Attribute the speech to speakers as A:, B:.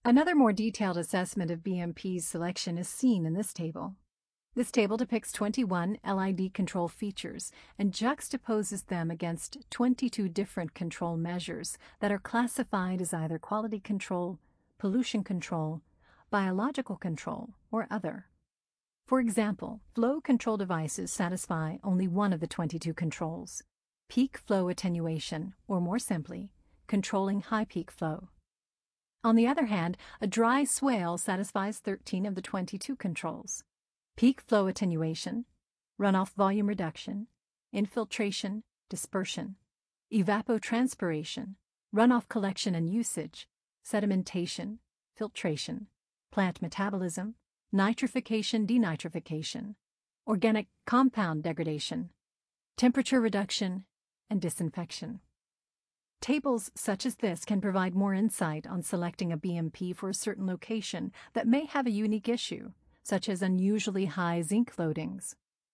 A: Another more detailed assessment of BMP's selection is seen in this table. This table depicts 21 LID control features and juxtaposes them against 22 different control measures that are classified as either quality control, pollution control, biological control, or other. For example, flow control devices satisfy only one of the 22 controls: peak flow attenuation, or more simply, controlling high peak flow. On the other hand, a dry swale satisfies 13 of the 22 controls: peak flow attenuation, runoff volume reduction, infiltration, dispersion, evapotranspiration, runoff collection and usage, sedimentation, filtration, plant metabolism, nitrification, denitrification, organic compound degradation, temperature reduction, and disinfection. Tables such as this can provide more insight on selecting a BMP for a certain location that may have a unique issue, such as unusually high zinc loadings